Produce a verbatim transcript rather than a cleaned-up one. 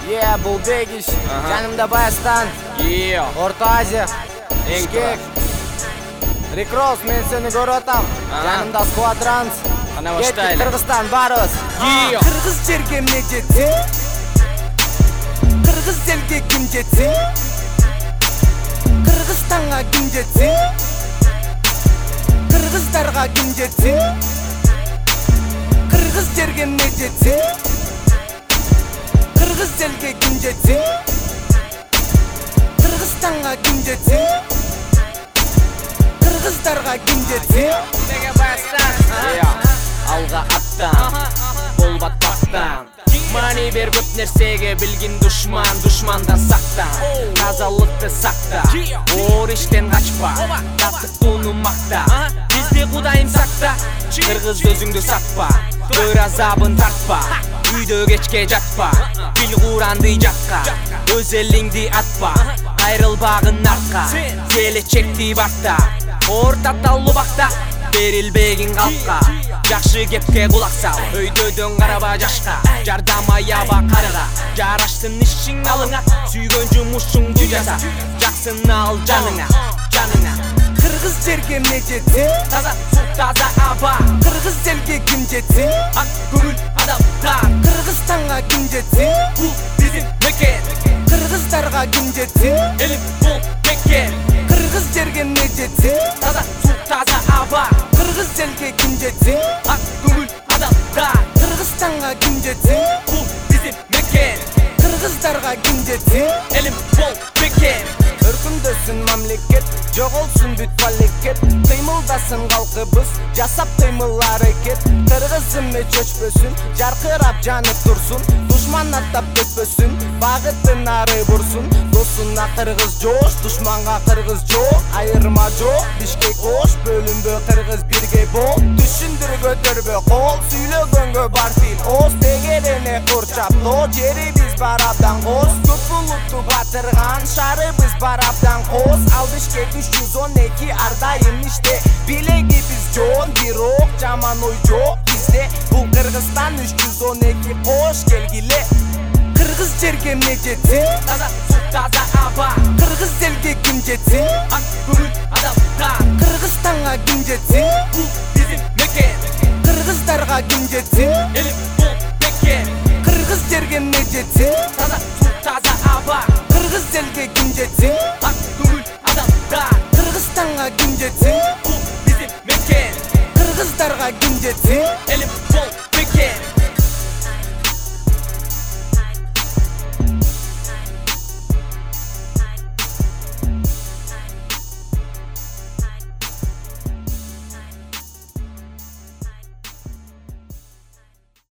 Yeah, бұл Бегиш, жанымда Баястан, Орта Азия, Бишкек, Рикрос, мен сені көріп атам, жанымда Сквадранс, кеттік Қырғызстан барыз. Қырғыз жерге не жетсін, Қырғыз елге кім жетсін, Қырғызстанға кім жетсін, Қырғыздарға кім жетсін, Қырғыз жерге не жетсін, Қырғыз елге кім жетсін, Қырғызстанға кім жетсін, Қырғыздарға кім жетсін. Алға аттан, бол батпақтан, мани бер көп нәрсеге білген душман, душмандан сақтан, тазалықты сақта, ор іштен қачпа, таптық туны мақта, бізде құдайым сақта, қырғыз өзіңді сатпа, өр азабын тартпа, үйді кечке жатпа, бил құранды жатқа, өз еліңді атпа, айрылбағын артқа, келечекті бақта, орта таллы бақта, берілбегін қалқа, жақшы кепке құлақ сал, өйдөден қараба жашқа, жардама яба қарыға, жараштың ішің алыңа, сүйген жұмысыңды жаса, жақсын ал жаныңа, жаныңа. Қырғыз жерге не жетсін, таза су таза аба, Қырғыз елге кім жетсін, ақ көңіл адамдар, Қырғызстанға кім жетсін, бұл bizim мекен, Қырғыздарға кім жетсін, елім бұл мекен. Қырғыз жерге не жетсін, таза су таза аба, Қырғыз елге кім жетсін, ақ көңіл адамдар, Қырғызстанға кім жетсін, бұл bizim мекен, Қырғыздарға кім жетсін, елім бұл мекен. Өркүндөсүн мамлекет, жоголсун бүт палекет, кыймылдасын калкыбыз, жасап кыймыл аракет. Кыргызым эч өчпөсүн, жаркырап жанып турсун, душман аттап кетпөсүн, багытын ары бурсун. Досуна кыргыз жош, душманга кыргыз жок, айырма жок, Бишкек ош, бөлүнбө кыргыз бирге бол. Түшүндүр көтөрбө кол, сүйлөгөнгө бар тил, оз тегерене курчап, то жерибиз бар абдан коз, көп булутту батырган шарыбыз бар абдан коз. Ал Бишкек үч жүз он эки ар дайым иште, билеги биз жоон, бирок жаман ой жок бизде. Бул Кыргызстан үч жүз он эки, кош келгиле. Кыргыз жерге не жетсин, таза су таза аба, Кыргыз елге ким жетсин, ак көңүл адамдар, Кыргызстанга ким жетсин, бул bizim мекен, Кыргыздарга ким жетсин, элим бул мекен. Кыргыз жерге не жетсин, таза